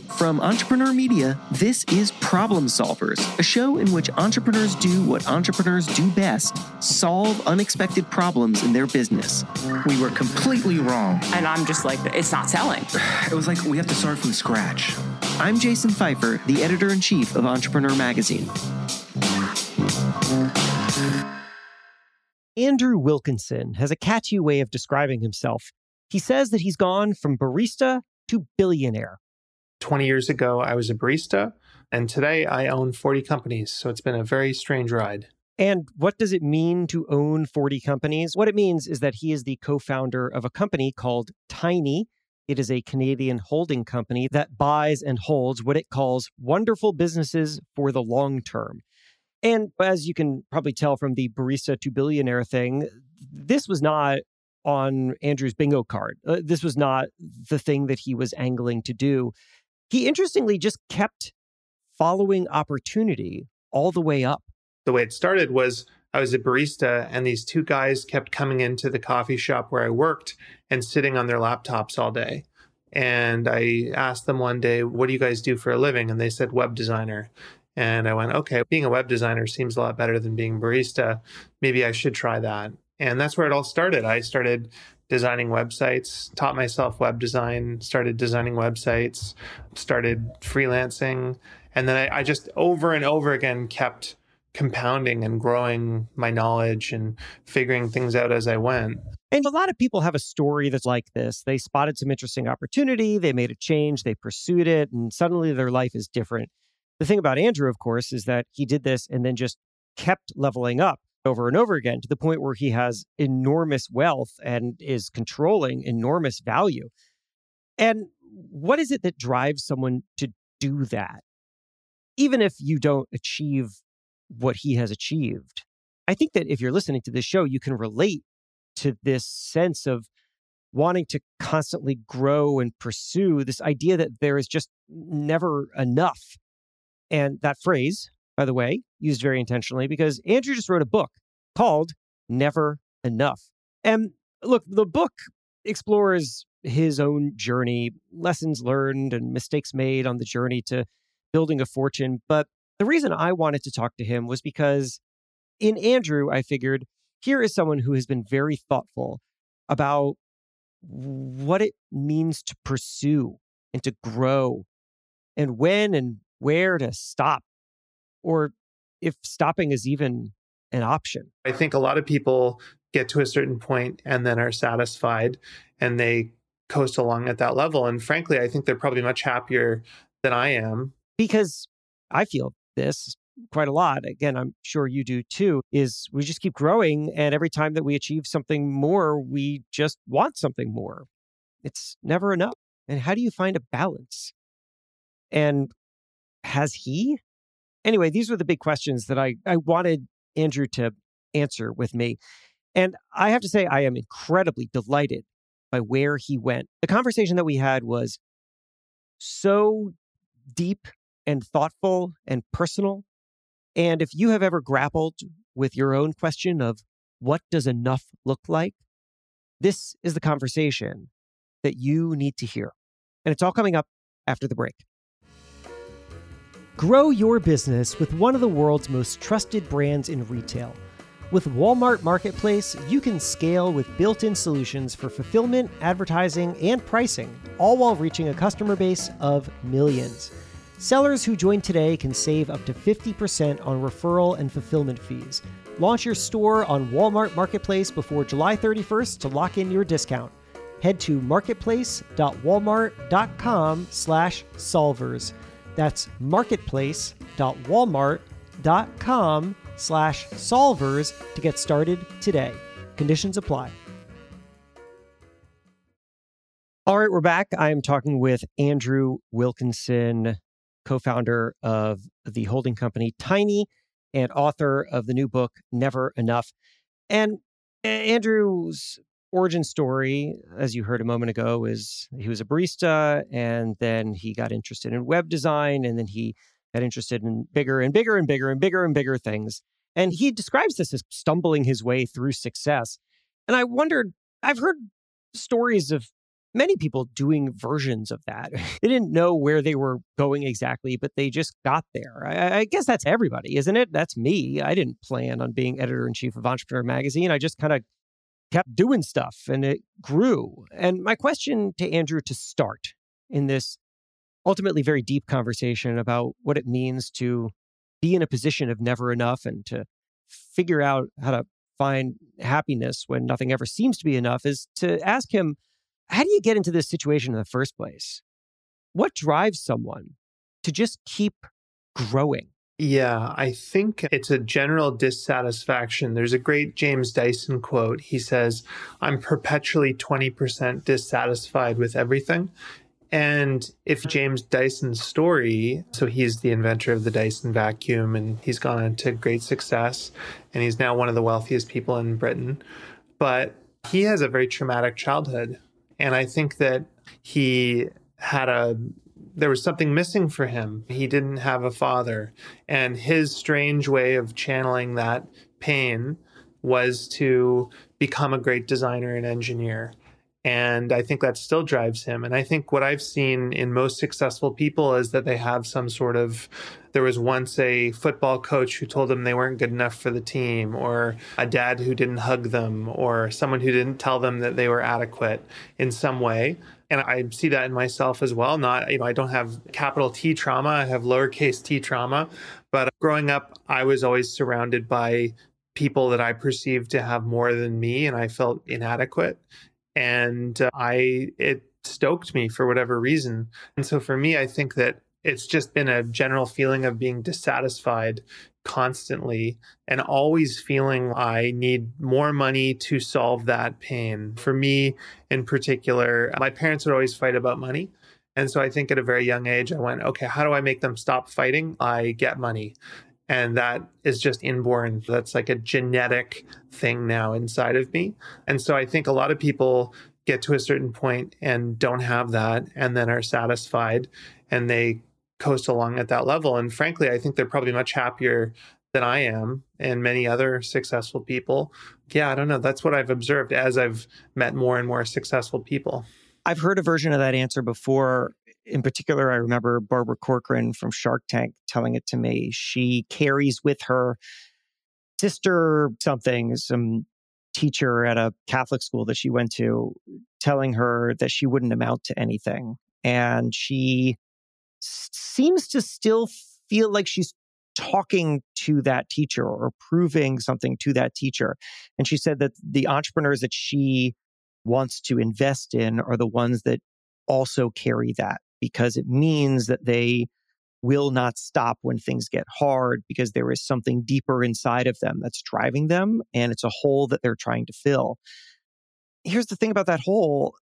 From Entrepreneur Media, this is Problem Solvers, a show in which entrepreneurs do what entrepreneurs do best: solve unexpected problems in their business. We were completely wrong. And I'm just like, it's not selling. It was like we have to start from scratch. I'm Jason Pfeiffer, the editor-in-chief of Entrepreneur Magazine. Andrew Wilkinson has a catchy way of describing himself. He says that he's gone from barista to billionaire. 20 years ago, I was a barista, and today I own 40 companies, so it's been a very strange ride. And what does it mean to own 40 companies? What it means is that he is the co-founder of a company called Tiny. It is a Canadian holding company that buys and holds what it calls wonderful businesses for the long term. And as you can probably tell from the barista to billionaire thing, this was not on Andrew's bingo card. This was not the thing that he was angling to do. He interestingly just kept following opportunity all the way up. The way it started was I was a barista, and these two guys kept coming into the coffee shop where I worked and sitting on their laptops all day. And I asked them one day, what do you guys do for a living? And they said, web designer. And I went, okay, being a web designer seems a lot better than being barista. Maybe I should try that. And that's where it all started. I started designing websites, taught myself web design, started designing websites, started freelancing. And then I just over and over again kept compounding and growing my knowledge and figuring things out as I went. And a lot of people have a story that's like this. They spotted some interesting opportunity, they made a change, they pursued it, and suddenly their life is different. The thing about Andrew, of course, is that he did this and then just kept leveling up over and over again to the point where he has enormous wealth and is controlling enormous value. And what is it that drives someone to do that? Even if you don't achieve what he has achieved, I think that if you're listening to this show, you can relate to this sense of wanting to constantly grow and pursue this idea that there is just never enough. And that phrase, by the way, used very intentionally because Andrew just wrote a book called Never Enough. And look, the book explores his own journey, lessons learned and mistakes made on the journey to building a fortune. But the reason I wanted to talk to him was because in Andrew, I figured here is someone who has been very thoughtful about what it means to pursue and to grow and when and where to stop, or if stopping is even an option. I think a lot of people get to a certain point and then are satisfied and they coast along at that level. And frankly, I think they're probably much happier than I am. Because I feel this quite a lot. Again, I'm sure you do too, is we just keep growing. And every time that we achieve something more, we just want something more. It's never enough. And how do you find a balance? And has he? Anyway, these were the big questions that I wanted Andrew to answer with me. And I have to say, I am incredibly delighted by where he went. The conversation that we had was so deep and thoughtful and personal. And if you have ever grappled with your own question of what does enough look like, this is the conversation that you need to hear. And it's all coming up after the break. Grow your business with one of the world's most trusted brands in retail. With Walmart Marketplace, you can scale with built-in solutions for fulfillment, advertising, and pricing, all while reaching a customer base of millions. Sellers who join today can save up to 50% on referral and fulfillment fees. Launch your store on Walmart Marketplace before July 31st to lock in your discount. Head to marketplace.walmart.com/solvers. That's marketplace.walmart.com/solvers to get started today. Conditions apply. All right, we're back. I am talking with Andrew Wilkinson, co-founder of the holding company Tiny and author of the new book, Never Enough. And Andrew's origin story, as you heard a moment ago, is he was a barista and then he got interested in web design and then he got interested in bigger and bigger and bigger and bigger and bigger things. And he describes this as stumbling his way through success. And I wondered, I've heard stories of many people doing versions of that. They didn't know where they were going exactly, but they just got there. I guess that's everybody, isn't it? That's me. I didn't plan on being editor-in-chief of Entrepreneur Magazine. I just kind of kept doing stuff and it grew. And my question to Andrew to start in this ultimately very deep conversation about what it means to be in a position of never enough and to figure out how to find happiness when nothing ever seems to be enough is to ask him, how do you get into this situation in the first place? What drives someone to just keep growing? Yeah, I think it's a general dissatisfaction. There's a great James Dyson quote. He says, I'm perpetually 20% dissatisfied with everything. And if James Dyson's story, so he's the inventor of the Dyson vacuum and he's gone on to great success and he's now one of the wealthiest people in Britain, but he has a very traumatic childhood. And I think that there was something missing for him. He didn't have a father. And his strange way of channeling that pain was to become a great designer and engineer. And I think that still drives him. And I think what I've seen in most successful people is that they have there was once a football coach who told them they weren't good enough for the team, or a dad who didn't hug them, or someone who didn't tell them that they were adequate in some way. And I see that in myself as well. I don't have capital T trauma. I have lowercase t trauma. But growing up, I was always surrounded by people that I perceived to have more than me, and I felt inadequate. And it stoked me for whatever reason. And so for me, I think that it's just been a general feeling of being dissatisfied constantly and always feeling I need more money to solve that pain. For me in particular, my parents would always fight about money. And so I think at a very young age, I went, okay, how do I make them stop fighting? I get money. And that is just inborn. That's like a genetic thing now inside of me. And so I think a lot of people get to a certain point and don't have that and then are satisfied and they coast along at that level. And frankly, I think they're probably much happier than I am and many other successful people. Yeah, I don't know. That's what I've observed as I've met more and more successful people. I've heard a version of that answer before. In particular, I remember Barbara Corcoran from Shark Tank telling it to me. She carries with her sister some teacher at a Catholic school that she went to, telling her that she wouldn't amount to anything. And she seems to still feel like she's talking to that teacher or proving something to that teacher. And she said that the entrepreneurs that she wants to invest in are the ones that also carry that, because it means that they will not stop when things get hard because there is something deeper inside of them that's driving them, and it's a hole that they're trying to fill. Here's the thing about that hole.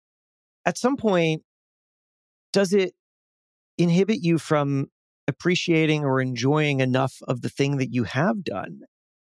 At some point, does it inhibit you from appreciating or enjoying enough of the thing that you have done?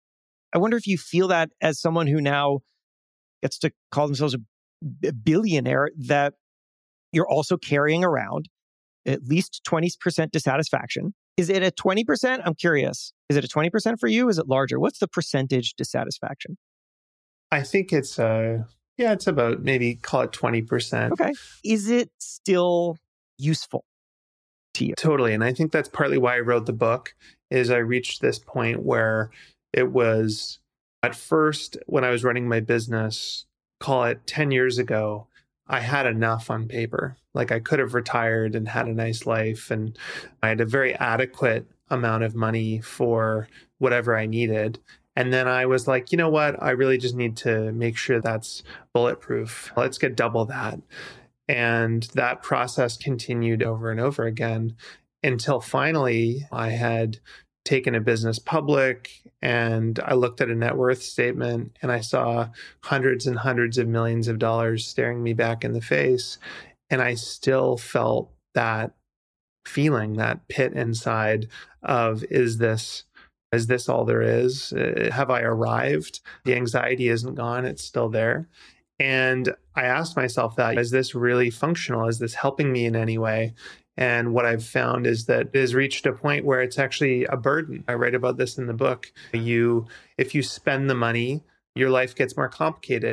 I wonder if you feel that as someone who now gets to call themselves a billionaire, that you're also carrying around at least 20% dissatisfaction. Is it a 20%? I'm curious. Is it a 20% for you? Is it larger? What's the percentage dissatisfaction? I think it's about maybe call it 20%. Okay. Is it still useful to you? Totally. And I think that's partly why I wrote the book, is I reached this point where it was at first when I was running my business, call it 10 years ago, I had enough on paper. Like I could have retired and had a nice life, and I had a very adequate amount of money for whatever I needed. And then I was like, you know what? I really just need to make sure that's bulletproof. Let's get double that. And that process continued over and over again until finally I had taken a business public and I looked at a net worth statement and I saw hundreds and hundreds of millions of dollars staring me back in the face. And I still felt that feeling, that pit inside of, is this all there is? Have I arrived? The anxiety isn't gone. It's still there. And I asked myself that, is this really functional? Is this helping me in any way? And what I've found is that it has reached a point where it's actually a burden. I write about this in the book. If you spend the money, your life gets more complicated.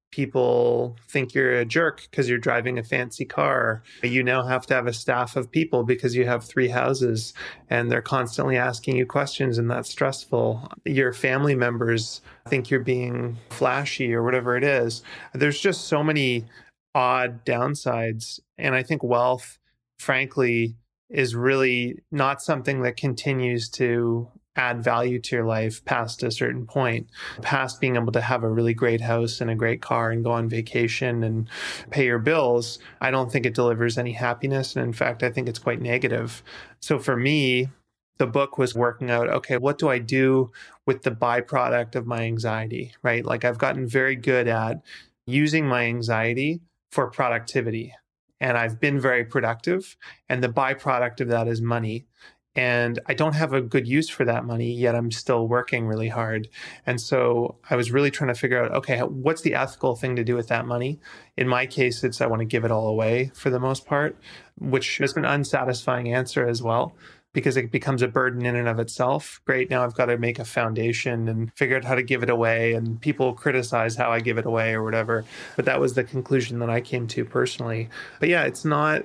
people think you're a jerk because you're driving a fancy car. You now have to have a staff of people because you have 3 houses and they're constantly asking you questions, and that's stressful. Your family members think you're being flashy or whatever it is. There's just so many odd downsides. And I think wealth, frankly, is really not something that continues to add value to your life past a certain point. Past being able to have a really great house and a great car and go on vacation and pay your bills, I don't think it delivers any happiness. And in fact, I think it's quite negative. So for me, the book was working out, okay, what do I do with the byproduct of my anxiety, right? Like I've gotten very good at using my anxiety for productivity. And I've been very productive. And the byproduct of that is money. And I don't have a good use for that money, yet I'm still working really hard. And so I was really trying to figure out, okay, what's the ethical thing to do with that money? In my case, it's I want to give it all away for the most part, which is an unsatisfying answer as well, because it becomes a burden in and of itself. Great, now I've got to make a foundation and figure out how to give it away, and people criticize how I give it away or whatever. But that was the conclusion that I came to personally. But yeah, it's not...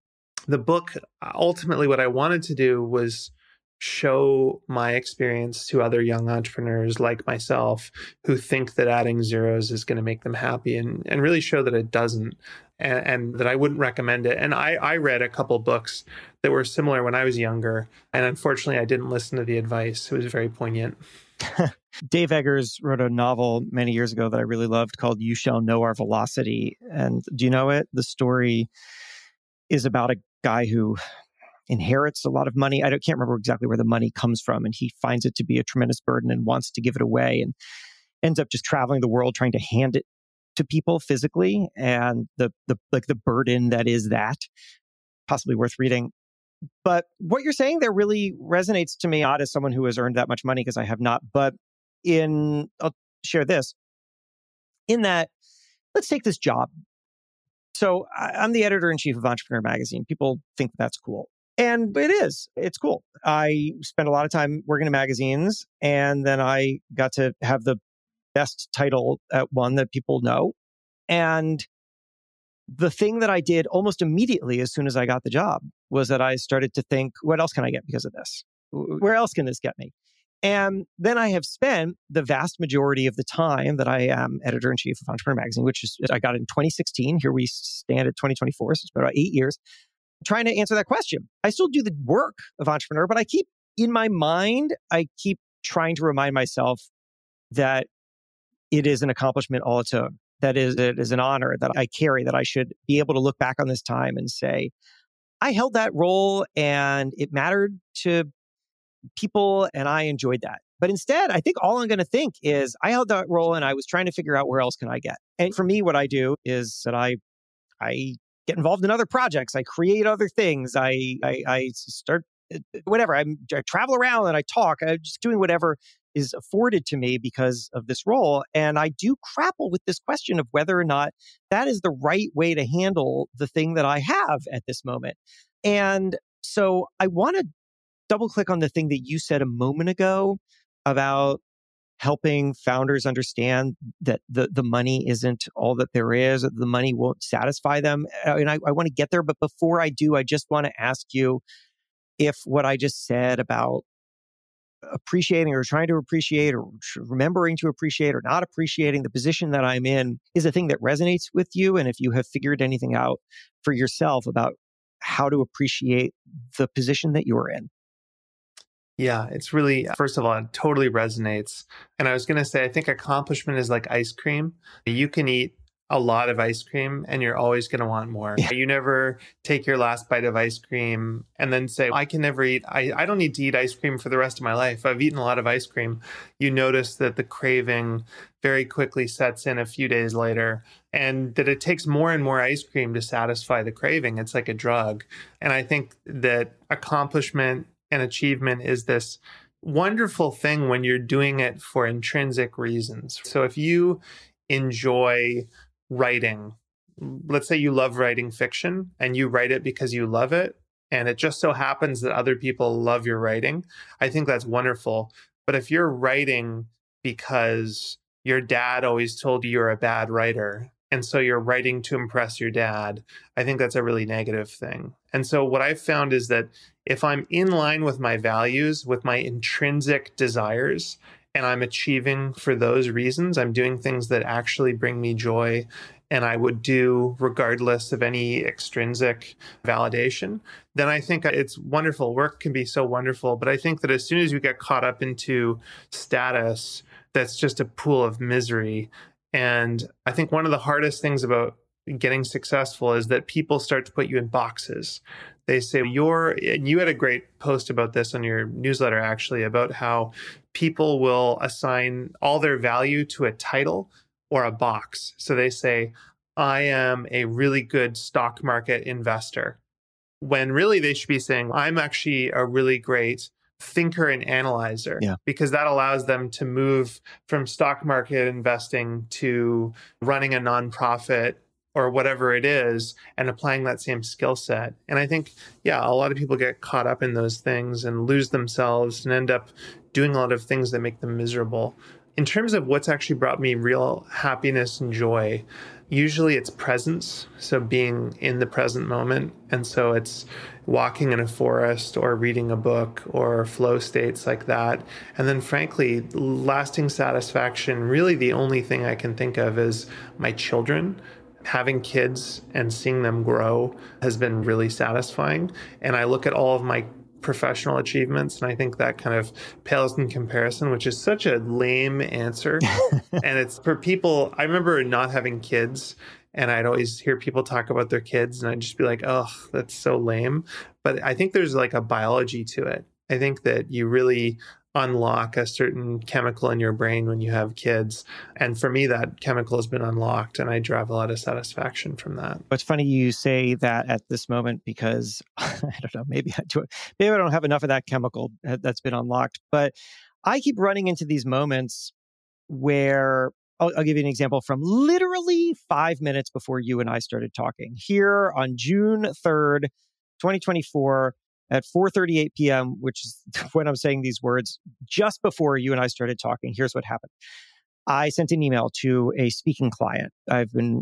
The book, ultimately what I wanted to do was show my experience to other young entrepreneurs like myself who think that adding zeros is going to make them happy, and really show that it doesn't, and that I wouldn't recommend it. And I read a couple books that were similar when I was younger, and unfortunately I didn't listen to the advice. It was very poignant. Dave Eggers wrote a novel many years ago that I really loved called You Shall Know Our Velocity. And do you know it? The story is about a guy who inherits a lot of money. I can't remember exactly where the money comes from, and he finds it to be a tremendous burden and wants to give it away, and ends up just traveling the world trying to hand it to people physically. And the burden that is that, possibly worth reading. But what you're saying there really resonates to me, not as someone who has earned that much money, because I have not, but I'll share this, in that, let's take this job. So I'm the editor-in-chief of Entrepreneur Magazine. People think that's cool. And it is. It's cool. I spent a lot of time working in magazines, and then I got to have the best title at one that people know. And the thing that I did almost immediately as soon as I got the job was that I started to think, what else can I get because of this? Where else can this get me? And then I have spent the vast majority of the time that I am editor-in-chief of Entrepreneur Magazine, which is I got in 2016. Here we stand at 2024, so it's been about 8 years, trying to answer that question. I still do the work of entrepreneur, but I keep trying to remind myself that it is an accomplishment all its own. That it is an honor that I carry, that I should be able to look back on this time and say, I held that role and it mattered to people and I enjoyed that. But instead, I think all I'm going to think is I held that role and I was trying to figure out where else can I get. And for me, what I do is that I get involved in other projects. I create other things. I start whatever. I travel around and I talk. I'm just doing whatever is afforded to me because of this role. And I do grapple with this question of whether or not that is the right way to handle the thing that I have at this moment. And so I want to double click on the thing that you said a moment ago about helping founders understand that the money isn't all that there is, that the money won't satisfy them. And I want to get there. But before I do, I just want to ask you if what I just said about appreciating or trying to appreciate or remembering to appreciate or not appreciating the position that I'm in is a thing that resonates with you. And if you have figured anything out for yourself about how to appreciate the position that you're in. Yeah, it's really, first of all, it totally resonates. And I was going to say, I think accomplishment is like ice cream. You can eat a lot of ice cream and you're always going to want more. Yeah. You never take your last bite of ice cream and then say, I can never eat, I don't need to eat ice cream for the rest of my life. I've eaten a lot of ice cream. You notice that the craving very quickly sets in a few days later, and that it takes more and more ice cream to satisfy the craving. It's like a drug. And I think that accomplishment and achievement is this wonderful thing when you're doing it for intrinsic reasons. So if you enjoy writing, let's say you love writing fiction and you write it because you love it, and it just so happens that other people love your writing, I think that's wonderful. But if you're writing because your dad always told you you're a bad writer, and so you're writing to impress your dad, I think that's a really negative thing. And so what I've found is that if I'm in line with my values, with my intrinsic desires, and I'm achieving for those reasons, I'm doing things that actually bring me joy and I would do regardless of any extrinsic validation, then I think it's wonderful. Work can be so wonderful. But I think that as soon as you get caught up into status, that's just a pool of misery. And I think one of the hardest things about getting successful is that people start to put you in boxes. They say and you had a great post about this on your newsletter, actually, about how people will assign all their value to a title or a box. So they say, I am a really good stock market investor, when really they should be saying, I'm actually a really great thinker and analyzer, because that allows them to move from stock market investing to running a nonprofit or whatever it is and applying that same skill set. And I think, a lot of people get caught up in those things and lose themselves and end up doing a lot of things that make them miserable. In terms of what's actually brought me real happiness and joy, usually it's presence. So being in the present moment. And so it's walking in a forest or reading a book or flow states like that. And then frankly, lasting satisfaction, really the only thing I can think of is my children. Having kids and seeing them grow has been really satisfying. And I look at all of my professional achievements, and I think that kind of pales in comparison, which is such a lame answer. And it's for people, I remember not having kids, and I'd always hear people talk about their kids, and I'd just be like, oh, that's so lame. But I think there's like a biology to it. I think that you really unlock a certain chemical in your brain when you have kids. And for me, that chemical has been unlocked, and I derive a lot of satisfaction from that. It's funny you say that at this moment, because I don't know, maybe I don't have enough of that chemical that's been unlocked. But I keep running into these moments where I'll give you an example from literally 5 minutes before you and I started talking. Here on June 3rd, 2024, at 4:38 p.m., which is when I'm saying these words, just before you and I started talking, here's what happened. I sent an email to a speaking client. I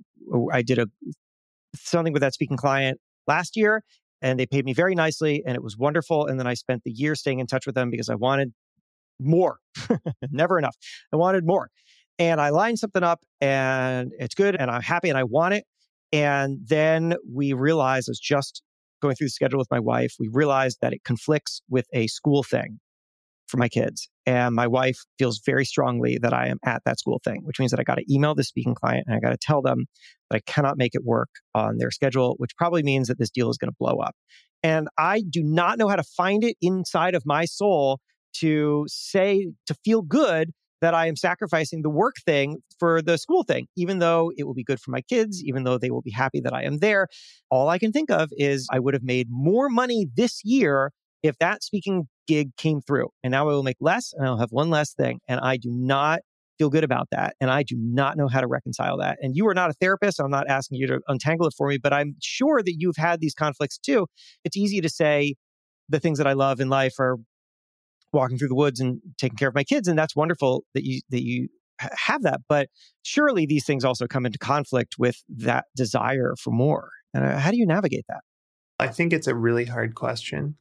did something with that speaking client last year, and they paid me very nicely, and it was wonderful. And then I spent the year staying in touch with them because I wanted more. Never enough. I wanted more. And I lined something up, and it's good, and I'm happy, and I want it. And then we realized, I was just going through the schedule with my wife, we realized that it conflicts with a school thing for my kids. And my wife feels very strongly that I am at that school thing, which means that I got to email the speaking client and I got to tell them that I cannot make it work on their schedule, which probably means that this deal is going to blow up. And I do not know how to find it inside of my soul to feel good that I am sacrificing the work thing for the school thing, even though it will be good for my kids, even though they will be happy that I am there. All I can think of is I would have made more money this year if that speaking gig came through. And now I will make less and I'll have one less thing. And I do not feel good about that. And I do not know how to reconcile that. And you are not a therapist. I'm not asking you to untangle it for me, but I'm sure that you've had these conflicts too. It's easy to say the things that I love in life are walking through the woods and taking care of my kids. And that's wonderful that you have that. But surely these things also come into conflict with that desire for more. And how do you navigate that? I think it's a really hard question.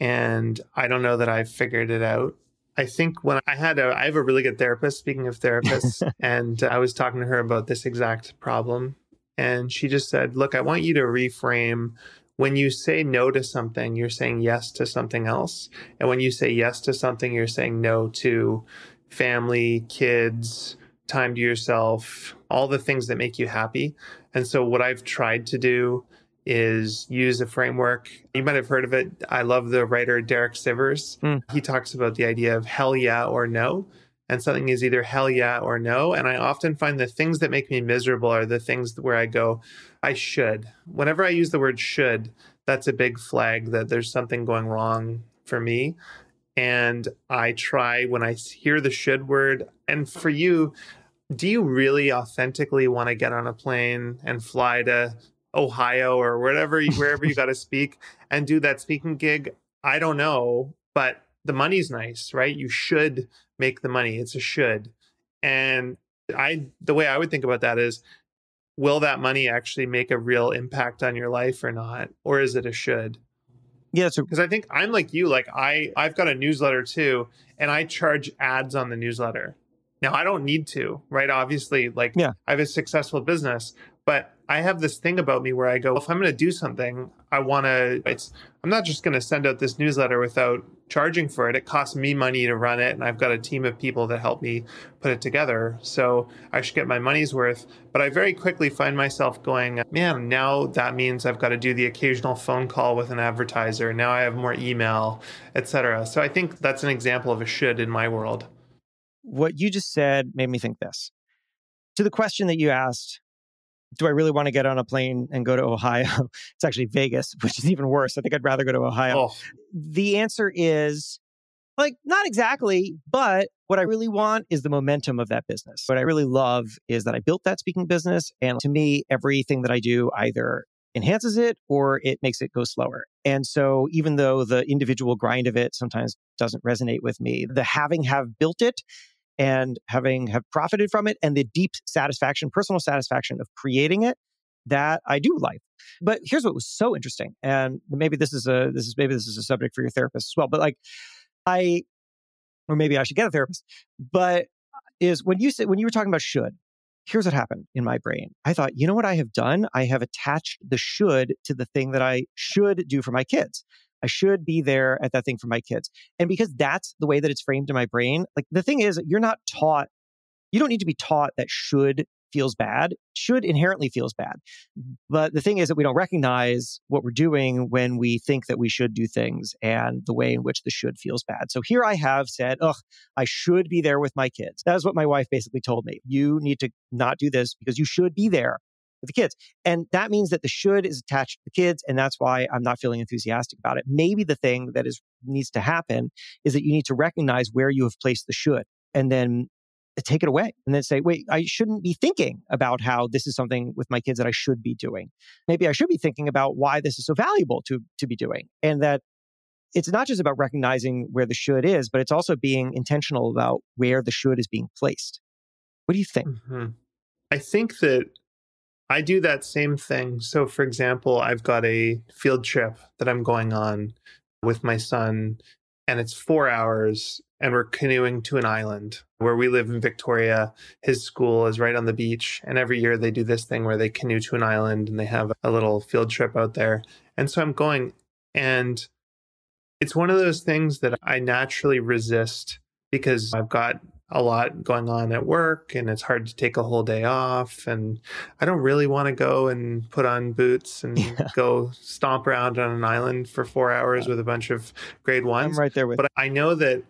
And I don't know that I've figured it out. I think when I have a really good therapist, speaking of therapists, and I was talking to her about this exact problem. And she just said, look, I want you to reframe. When you say no to something, you're saying yes to something else. And when you say yes to something, you're saying no to family, kids, time to yourself, all the things that make you happy. And so what I've tried to do is use a framework. You might have heard of it. I love the writer Derek Sivers. He talks about the idea of hell yeah or no. And something is either hell yeah or no. And I often find the things that make me miserable are the things where I go, I should. Whenever I use the word should, that's a big flag that there's something going wrong for me. And I try when I hear the should word. And for you, do you really authentically want to get on a plane and fly to Ohio or wherever you got to speak and do that speaking gig? I don't know, but the money's nice, right? You should make the money. It's a should. And The way I would think about that is, will that money actually make a real impact on your life or not? Or is it a should? Yeah, so Because I think I'm like you, like I've got a newsletter too, and I charge ads on the newsletter. Now I don't need to, right? Obviously, like Yeah. I have a successful business, but I have this thing about me where I go, if I'm going to do something, I'm not just going to send out this newsletter without charging for it. It costs me money to run it, and I've got a team of people that help me put it together. So I should get my money's worth. But I very quickly find myself going, man, now that means I've got to do the occasional phone call with an advertiser. Now I have more email, etc. So I think that's an example of a should in my world. what you just said made me think this. To the question that you asked, do I really want to get on a plane and go to Ohio? It's actually Vegas, which is even worse. I think I'd rather go to Ohio. Oh, The answer is like, not exactly, but what I really want is the momentum of that business. What I really love is that I built that speaking business. And to me, everything that I do either enhances it or it makes it go slower. And so even though the individual grind of it sometimes doesn't resonate with me, the having have built it and having have profited from it and the deep satisfaction, personal satisfaction of creating it, that I do like. But here's what was so interesting. And maybe this is a subject for your therapist as well. But or maybe I should get a therapist, but is when you were talking about should, here's what happened in my brain. I thought, you know what I have done? I have attached the should to the thing that I should do for my kids. I should be there at that thing for my kids. And because that's the way that it's framed in my brain, like the thing is, you don't need to be taught that should feels bad. Should inherently feels bad. But the thing is that we don't recognize what we're doing when we think that we should do things and the way in which the should feels bad. So here I have said, I should be there with my kids. That is what my wife basically told me. You need to not do this because you should be there with the kids. And that means that the should is attached to the kids. And that's why I'm not feeling enthusiastic about it. Maybe the thing that needs to happen is that you need to recognize where you have placed the should and then take it away and then say, wait, I shouldn't be thinking about how this is something with my kids that I should be doing. Maybe I should be thinking about why this is so valuable to be doing. And that it's not just about recognizing where the should is, but it's also being intentional about where the should is being placed. What do you think? Mm-hmm. I think that I do that same thing. So for example, I've got a field trip that I'm going on with my son, and it's 4 hours, and we're canoeing to an island where we live in Victoria. His school is right on the beach. And every year they do this thing where they canoe to an island and they have a little field trip out there. And so I'm going, and it's one of those things that I naturally resist because I've got a lot going on at work and it's hard to take a whole day off. And I don't really want to go and put on boots and go stomp around on an island for 4 hours with a bunch of grade ones. I'm right there with But I know that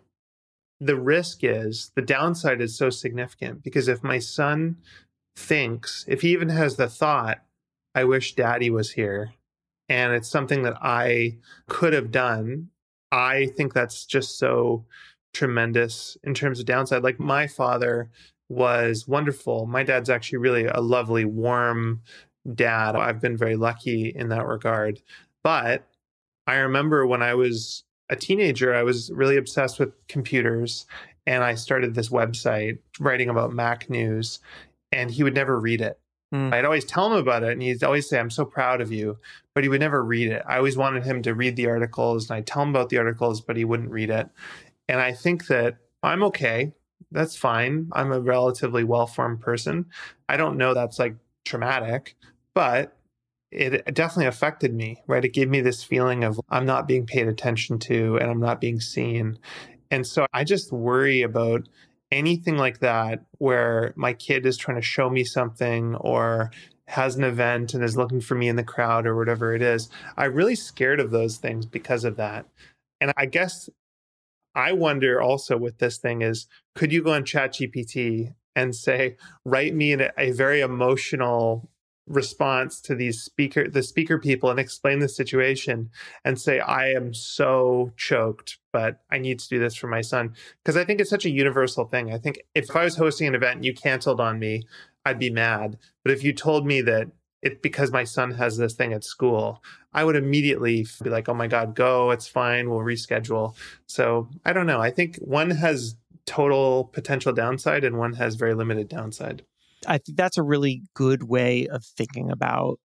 the downside is so significant because if my son thinks, if he even has the thought, I wish daddy was here, and it's something that I could have done, I think that's just so tremendous in terms of downside. Like my father was wonderful. My dad's actually really a lovely, warm dad. I've been very lucky in that regard. But I remember when I was a teenager, I was really obsessed with computers, and I started this website writing about Mac news, and he would never read it. I'd always tell him about it, and he'd always say, I'm so proud of you, but he would never read it. I always wanted him to read the articles, and I'd tell him about the articles, but he wouldn't read it. And I think that I'm okay. That's fine. I'm a relatively well-formed person. I don't know that's like traumatic, but it definitely affected me, right? It gave me this feeling of I'm not being paid attention to and I'm not being seen. And so I just worry about anything like that where my kid is trying to show me something or has an event and is looking for me in the crowd or whatever it is. I'm really scared of those things because of that. And I guess I wonder also with this thing is, could you go on ChatGPT and say, write me a very emotional response to the speaker people and explain the situation and say, I am so choked, but I need to do this for my son. Because I think it's such a universal thing. I think if I was hosting an event and you canceled on me, I'd be mad. But if you told me that it's because my son has this thing at school, I would immediately be like, oh my God, go, it's fine, we'll reschedule. So I don't know. I think one has total potential downside and one has very limited downside. I think that's a really good way of thinking about.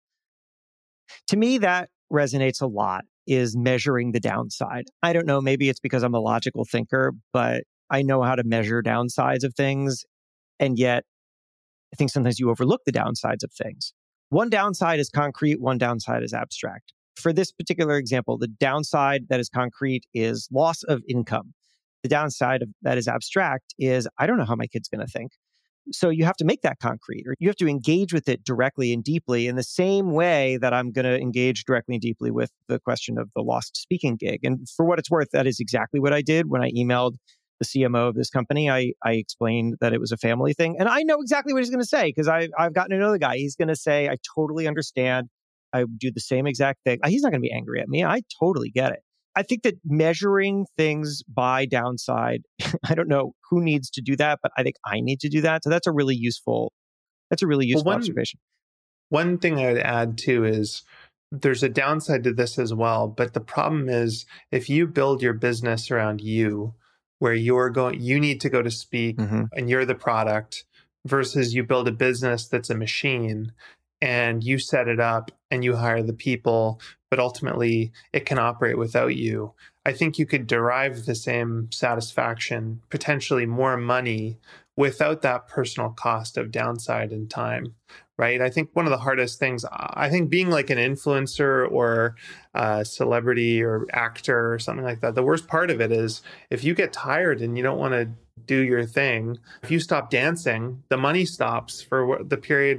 To me, that resonates a lot, is measuring the downside. I don't know, maybe it's because I'm a logical thinker, but I know how to measure downsides of things. And yet, I think sometimes you overlook the downsides of things. One downside is concrete, one downside is abstract. For this particular example, the downside that is concrete is loss of income. The downside of that is abstract is I don't know how my kid's going to think. So you have to make that concrete, or you have to engage with it directly and deeply in the same way that I'm going to engage directly and deeply with the question of the lost speaking gig. And for what it's worth, that is exactly what I did when I emailed the CMO of this company. I explained that it was a family thing. And I know exactly what he's going to say because I've gotten to know the guy. He's going to say, I totally understand. I do the same exact thing. He's not going to be angry at me. I totally get it. I think that measuring things by downside, I don't know who needs to do that, but I think I need to do that. So that's a really useful observation. One thing I would add too is there's a downside to this as well. But the problem is if you build your business around you, where you need to go to speak and you're the product, versus you build a business that's a machine and you set it up and you hire the people, but ultimately it can operate without you. I think you could derive the same satisfaction, potentially more money, without that personal cost of downside and time, right? I think one of the hardest things, I think being like an influencer or a celebrity or actor or something like that, the worst part of it is if you get tired and you don't want to do your thing, if you stop dancing, the money stops for the period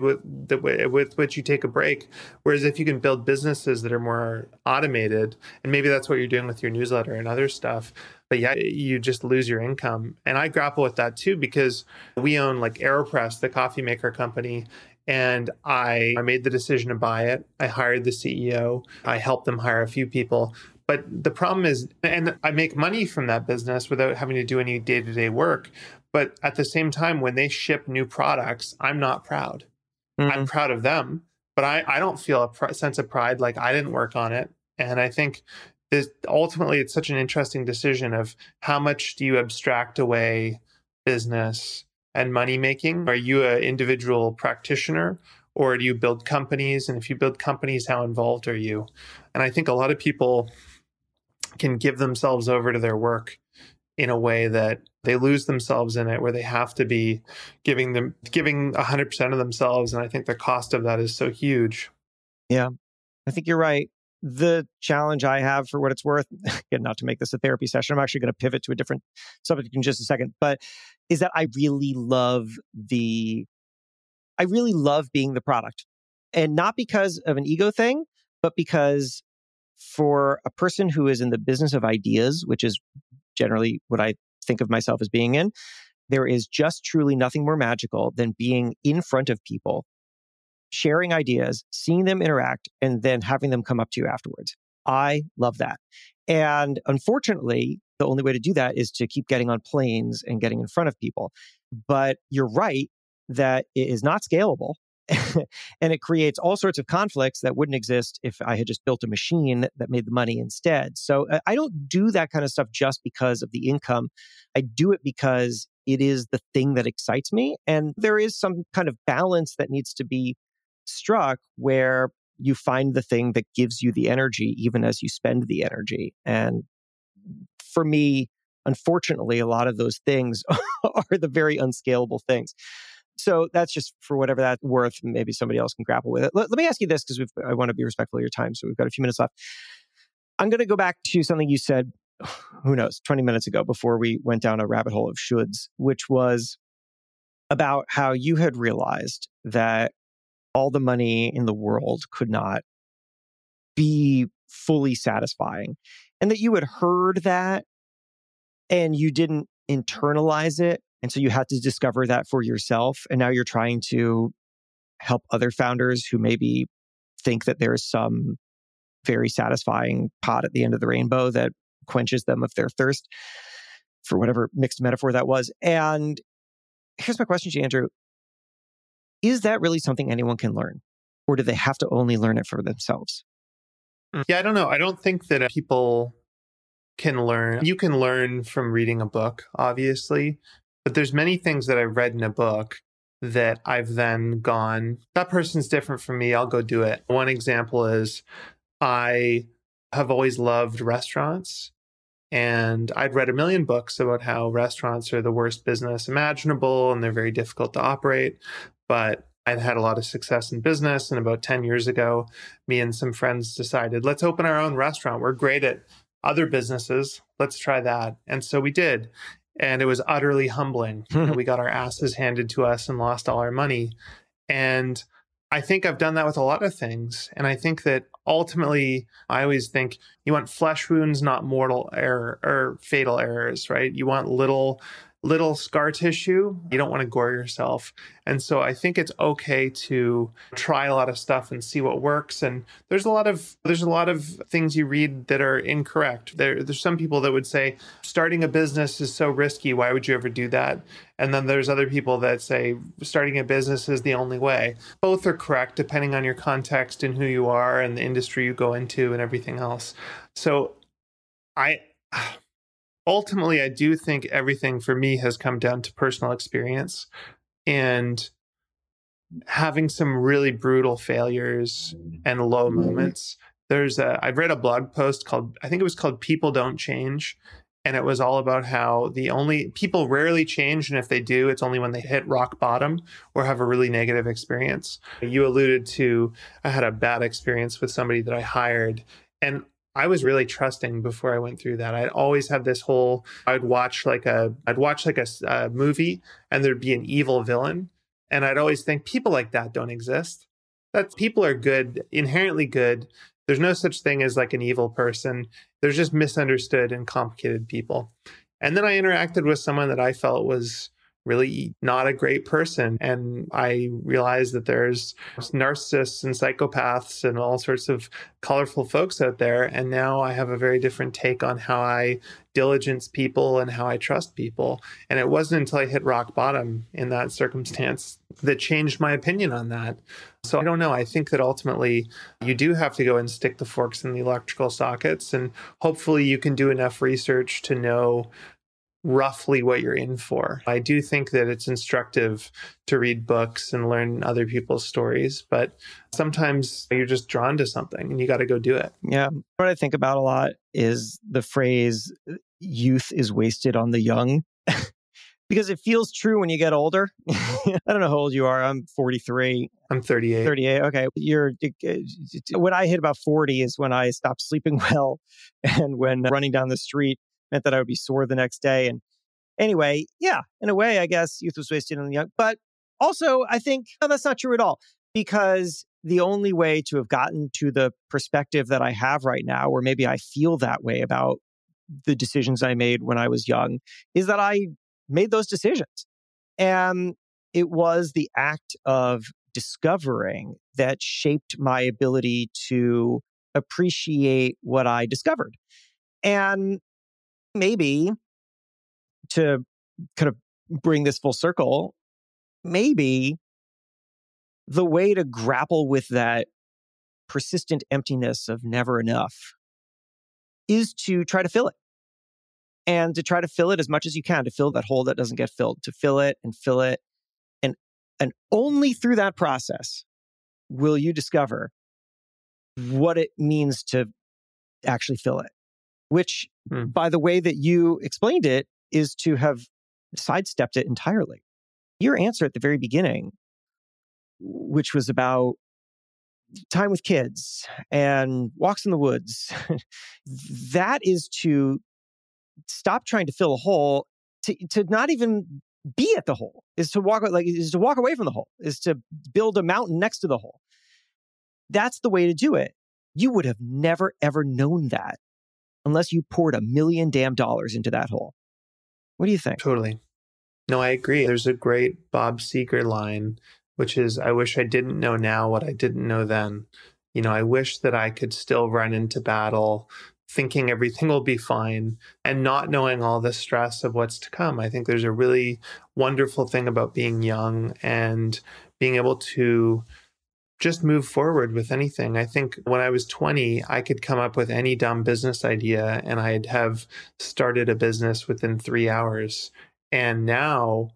with which you take a break. Whereas if you can build businesses that are more automated, and maybe that's what you're doing with your newsletter and other stuff, but yeah, you just lose your income. And I grapple with that too, because we own like AeroPress, the coffee maker company. And I made the decision to buy it. I hired the CEO. I helped them hire a few people. But the problem is, and I make money from that business without having to do any day-to-day work. But at the same time, when they ship new products, I'm not proud. I'm proud of them, but I don't feel a sense of pride like I didn't work on it. And I think this ultimately, it's such an interesting decision of how much do you abstract away business and money making? Are you an individual practitioner or do you build companies? And if you build companies, how involved are you? And I think a lot of people can give themselves over to their work in a way that they lose themselves in it, where they have to be giving 100% of themselves. And I think the cost of that is so huge. Yeah, I think you're right. The challenge I have, for what it's worth, again, not to make this a therapy session, I'm actually going to pivot to a different subject in just a second, but is that I really love being the product. And not because of an ego thing, but because for a person who is in the business of ideas, which is generally what I think of myself as being in, there is just truly nothing more magical than being in front of people, sharing ideas, seeing them interact, and then having them come up to you afterwards. I love that. And unfortunately, the only way to do that is to keep getting on planes and getting in front of people. But you're right that it is not scalable. And it creates all sorts of conflicts that wouldn't exist if I had just built a machine that made the money instead. So I don't do that kind of stuff just because of the income. I do it because it is the thing that excites me. And there is some kind of balance that needs to be struck where you find the thing that gives you the energy, even as you spend the energy. And for me, unfortunately, a lot of those things are the very unscalable things. So that's just for whatever that's worth. Maybe somebody else can grapple with it. Let me ask you this, because I want to be respectful of your time. So we've got a few minutes left. I'm going to go back to something you said, who knows, 20 minutes ago before we went down a rabbit hole of shoulds, which was about how you had realized that all the money in the world could not be fully satisfying, and that you had heard that and you didn't internalize it. And so you had to discover that for yourself. And now you're trying to help other founders who maybe think that there's some very satisfying pot at the end of the rainbow that quenches them of their thirst, for whatever mixed metaphor that was. And here's my question to you, Andrew. Is that really something anyone can learn? Or do they have to only learn it for themselves? Yeah, I don't know. I don't think that people can learn. You can learn from reading a book, obviously, but there's many things that I've read in a book that I've then gone, that person's different from me, I'll go do it. One example is I have always loved restaurants, and I'd read a million books about how restaurants are the worst business imaginable and they're very difficult to operate. But I'd had a lot of success in business. And about 10 years ago, me and some friends decided, let's open our own restaurant. We're great at other businesses. Let's try that. And so we did. And it was utterly humbling. We got our asses handed to us and lost all our money. And I think I've done that with a lot of things. And I think that ultimately, I always think you want flesh wounds, not mortal error or fatal errors, right? You want little scar tissue. You don't want to gore yourself. And so I think it's okay to try a lot of stuff and see what works. And there's a lot of things you read that are incorrect. There's some people that would say starting a business is so risky. Why would you ever do that? And then there's other people that say starting a business is the only way. Both are correct depending on your context and who you are and the industry you go into and everything else. So ultimately, I do think everything for me has come down to personal experience and having some really brutal failures and low moments. I've read a blog post I think it was called People Don't Change. And it was all about how people rarely change. And if they do, it's only when they hit rock bottom or have a really negative experience. You alluded to, I had a bad experience with somebody that I hired, and I was really trusting before I went through that. I'd always had this I'd watch like a movie and there'd be an evil villain. And I'd always think people like that don't exist. That people are good, inherently good. There's no such thing as like an evil person. There's just misunderstood and complicated people. And then I interacted with someone that I felt was really not a great person. And I realized that there's narcissists and psychopaths and all sorts of colorful folks out there. And now I have a very different take on how I diligence people and how I trust people. And it wasn't until I hit rock bottom in that circumstance that changed my opinion on that. So I don't know. I think that ultimately you do have to go and stick the forks in the electrical sockets. And hopefully you can do enough research to know roughly what you're in for. I do think that it's instructive to read books and learn other people's stories, but sometimes you're just drawn to something and you got to go do it. Yeah. What I think about a lot is the phrase, youth is wasted on the young, because it feels true when you get older. I don't know how old you are. I'm 43. I'm 38. 38. Okay. When I hit about 40 is when I stopped sleeping well. And when running down the street meant that I would be sore the next day. And anyway, yeah, in a way, I guess youth was wasted on the young. But also, I think that's not true at all, because the only way to have gotten to the perspective that I have right now, or maybe I feel that way about the decisions I made when I was young, is that I made those decisions. And it was the act of discovering that shaped my ability to appreciate what I discovered. And maybe to kind of bring this full circle, maybe the way to grapple with that persistent emptiness of never enough is to try to fill it. And to try to fill it as much as you can, to fill that hole that doesn't get filled, to fill it and fill it. And only through that process will you discover what it means to actually fill it. Which, by the way that you explained it, is to have sidestepped it entirely. Your answer at the very beginning, which was about time with kids and walks in the woods, that is to stop trying to fill a hole, to not even be at the hole, is to walk away from the hole, is to build a mountain next to the hole. That's the way to do it. You would have never, ever known that unless you poured $1 million into that hole. What do you think? Totally. No, I agree. There's a great Bob Seger line, which is, I wish I didn't know now what I didn't know then. I wish that I could still run into battle thinking everything will be fine and not knowing all the stress of what's to come. I think there's a really wonderful thing about being young and being able to just move forward with anything. I think when I was 20, I could come up with any dumb business idea and I'd have started a business within 3 hours. And now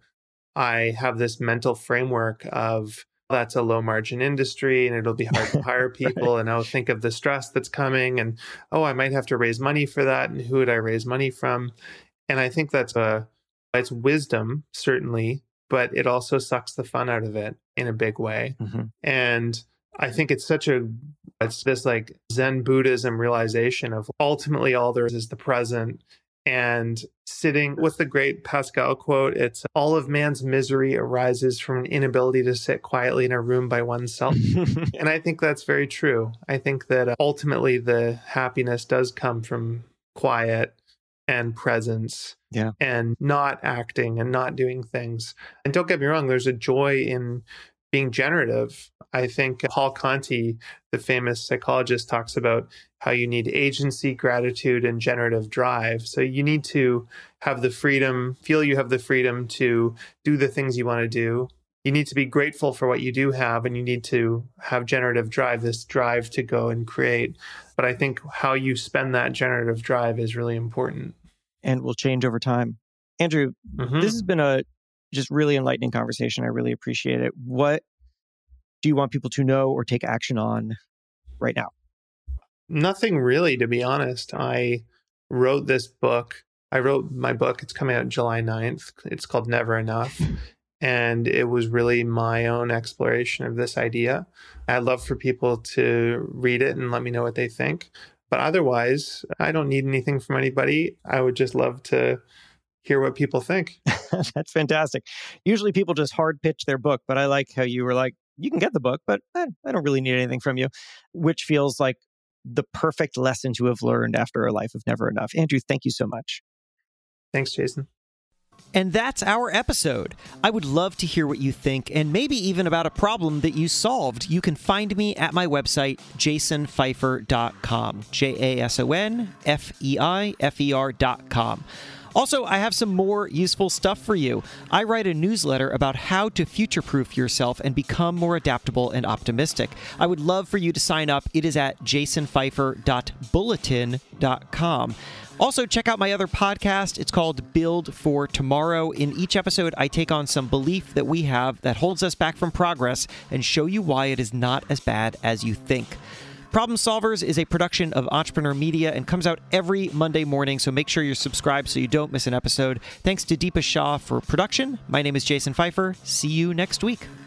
I have this mental framework of that's a low margin industry and it'll be hard to hire people. Right. And I'll think of the stress that's coming and, oh, I might have to raise money for that. And who would I raise money from? And I think it's wisdom, certainly, but it also sucks the fun out of it in a big way. Mm-hmm. And I think it's this like Zen Buddhism realization of ultimately all there is the present. And sitting with the great Pascal quote, it's all of man's misery arises from an inability to sit quietly in a room by oneself. And I think that's very true. I think that ultimately the happiness does come from quiet and presence and not acting and not doing things. And don't get me wrong, there's a joy in being generative. I think Paul Conti, the famous psychologist, talks about how you need agency, gratitude, and generative drive. So you need to have the freedom, feel you have the freedom to do the things you want to do. You need to be grateful for what you do have, and you need to have generative drive, this drive to go and create. But I think how you spend that generative drive is really important. And will change over time. Andrew, This has been a just really enlightening conversation. I really appreciate it. What do you want people to know or take action on right now? Nothing really, to be honest. I wrote this book. I wrote my book. It's coming out July 9th. It's called Never Enough. And it was really my own exploration of this idea. I'd love for people to read it and let me know what they think. But otherwise, I don't need anything from anybody. I would just love to hear what people think. That's fantastic. Usually people just hard pitch their book, but I like how you were like, you can get the book, but I don't really need anything from you, which feels like the perfect lesson to have learned after a life of never enough. Andrew, thank you so much. Thanks, Jason. And that's our episode. I would love to hear what you think and maybe even about a problem that you solved. You can find me at my website, jasonfeifer.com, JASONFEIFER.com. Also, I have some more useful stuff for you. I write a newsletter about how to future-proof yourself and become more adaptable and optimistic. I would love for you to sign up. It is at jasonfeifer.bulletin.com. Also, check out my other podcast. It's called Build for Tomorrow. In each episode, I take on some belief that we have that holds us back from progress and show you why it is not as bad as you think. Problem Solvers is a production of Entrepreneur Media and comes out every Monday morning, so make sure you're subscribed so you don't miss an episode. Thanks to Deepa Shah for production. My name is Jason Feifer. See you next week.